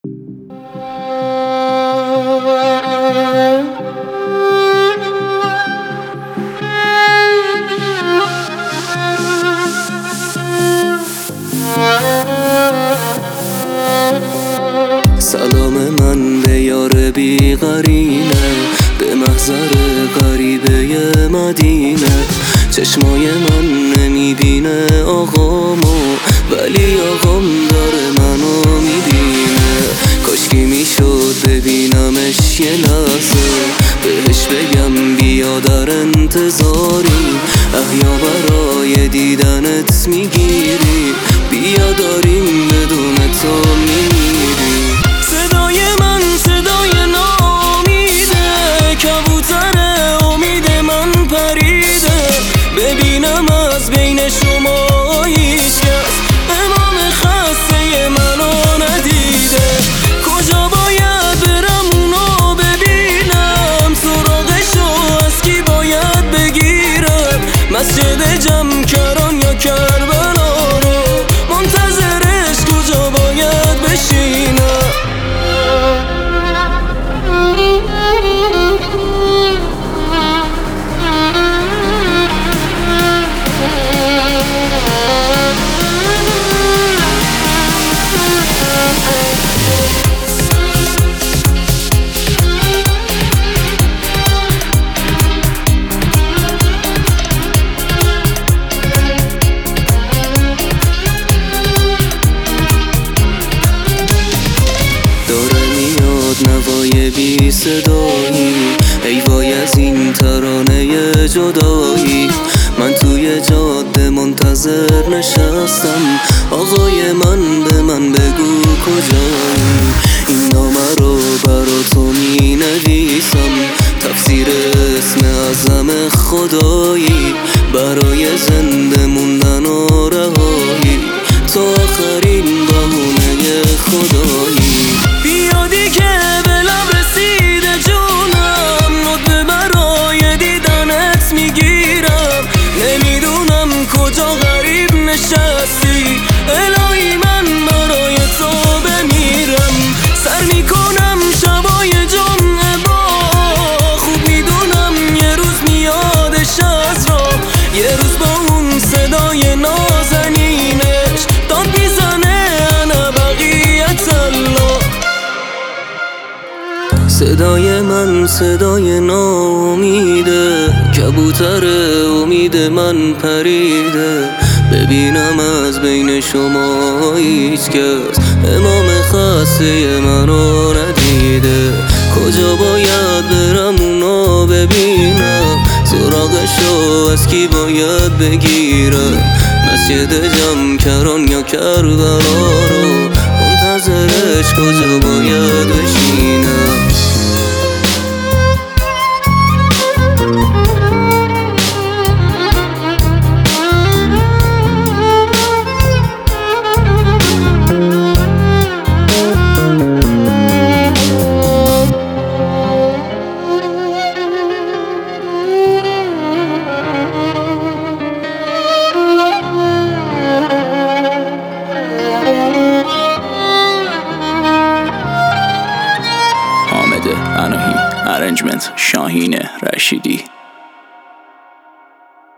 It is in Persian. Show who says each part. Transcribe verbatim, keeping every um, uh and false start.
Speaker 1: سلام من به یار بی قرینه، به محضر غریبه مدینه. چشمای من نمیبینه آقامو، ولی آقام داره منو میبینه. کاشکی میشد ببینمش یه لحظه، بهش بگم بیا در انتظاری. احیا برای دیدنت میگیری، بیا داریم بدون تو میمیری. صدای من صدای ناامیده، کبوتر امید من پریده. ببینم از بین شما هیچکس امام خسته منو ندیده. کجا باید برم اونو ببینم، سراغشو از کی باید بگیرم؟ مسجد جمکران یا کربلا رو منتظرش کجا باید بشینم؟ نوای بی صدایی، ای وای از این ترانه جدایی. من توی جاده منتظر نشستم، آقای من به من بگو کجایی. این نامه رو برا تو می نویسم، تفسیر اسم اعظم خدایی. برای زنده موندن و رهایی، تو آخرین بهونه خدایی. بیادی که به لب رسیده جونم، ندبه برای دیدنت میگیرم. نمیدونم کجا غریب نشستی، الهی من برای تو بمیرم. سر میکنم شبای جمعه با، خوب میدونم یه روز میادش از را. یه روز با اون صدای نازنینش داد میزنه انا بقیت الله. صدای من صدای ناامیده، کبوتر امید من پریده. ببینم از بین شما هیچکس امام خسته منو ندیده. کجا باید برم اونو ببینم، سراغشو از کی باید بگیرم؟ مسجد جمکران یا کربلا رو منتظرش کجا باید بشینم؟
Speaker 2: اناهی ارنجمنت شاهین رشیدی.